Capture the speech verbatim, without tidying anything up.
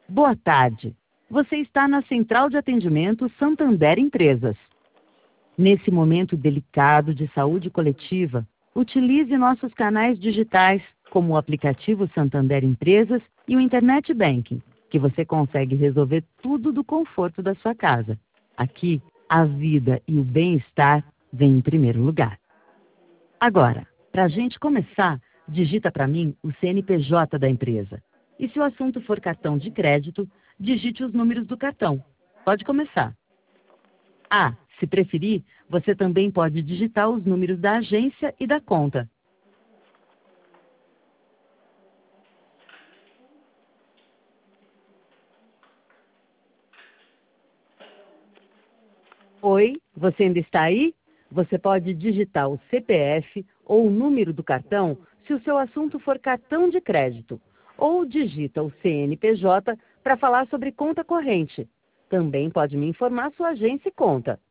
Boa tarde. Você está na Central de Atendimento Santander Empresas. Nesse momento delicado de saúde coletiva, utilize nossos canais digitais, como o aplicativo Santander Empresas e o Internet Banking, que você consegue resolver tudo do conforto da sua casa. Aqui, a vida e o bem-estar vêm em primeiro lugar. Agora, para a gente começar, digita para mim o C N P J da empresa. E se o assunto for cartão de crédito, digite os números do cartão. Pode começar. Ah, se preferir, você também pode digitar os números da agência e da conta. Oi, você ainda está aí? Você pode digitar o C P F ou o número do cartão se o seu assunto for cartão de crédito. Ou digita o C N P J para falar sobre conta corrente. Também pode me informar sua agência e conta.